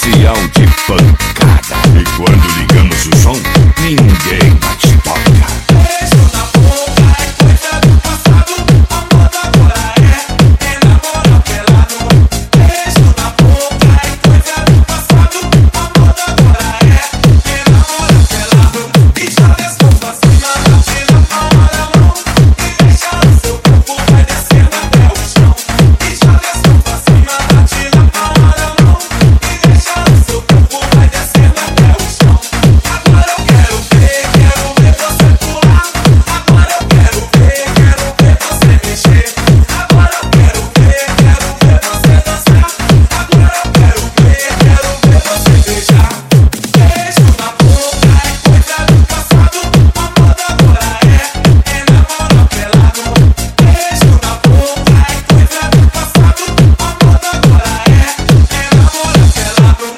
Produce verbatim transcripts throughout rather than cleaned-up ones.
especial de pancada. E quando ligamos o som, ninguém mais toca. Beijo na boca é coisa do passado, a moda agora é enamorar pelado. Beijo na boca é coisa do passado, a moda agora é enamorar pelado. E já desceu pra cima, tira a palma da mão e deixa o seu corpo vai descendo até o chão. E já desceu pra cima, tira a palma da mão e deixa o seu corpo vai descendo até o chão. Agora eu quero ver, quero ver você pular. Agora eu quero ver, quero ver você mexer. Agora eu quero ver, quero ver você dançar. Agora eu quero ver, quero ver você beijar. Beijo na boca é coisa do passado, a moda agora é enamorar pelado. Beijo na boca é coisa do passado, a moda agora é enamorar pelado.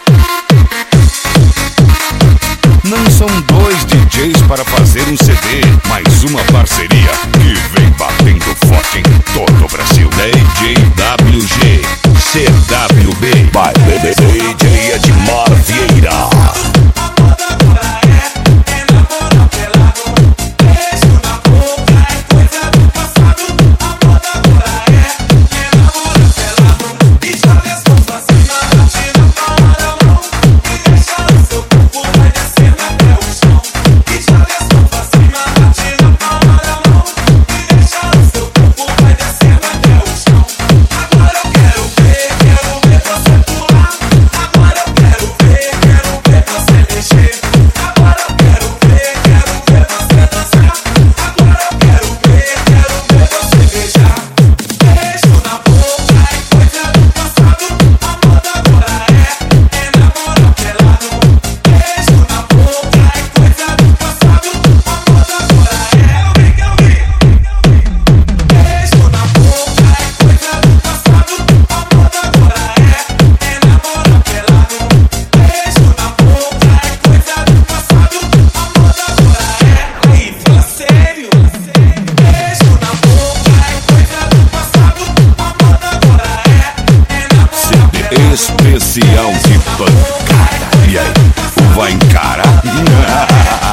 Não são dois D Js para fazer um C D, mas uma parceria que vem batendo forte em todo o Brasil. D J W G, C W B, by D J Edmar Vieira. A moda agora é enamorar pelado. Beijo na boca é coisa do passado, a moda agora é enamorar pelado. E já desceu pra cima, tira a palma da mão e deixa o seu corpo vai descendo até o chão. E já desceu pra cima, tira a palma da mão e deixa o seu corpo vai descendo até o chão. Agora eu quero ver, quero ver você pular. Agora eu quero ver, quero ver você mexer. Agora eu quero ver, quero ver você dançar. Agora eu quero ver, quero ver você beijar. Beijo na boca é coisa do passado, a moda agora é enamorar pelado. Beijo na boca é coisa do passado, a moda agora é obriga obriga. Beijo na boca é coisa do passado, a moda agora é enamorar pelado. Beijo na boca é coisa do passado, a moda agora é. Aí, fala sério. Beijo na boca é coisa do passado, a moda agora é enamorar C D especial de pancada. E aí, vai encarar?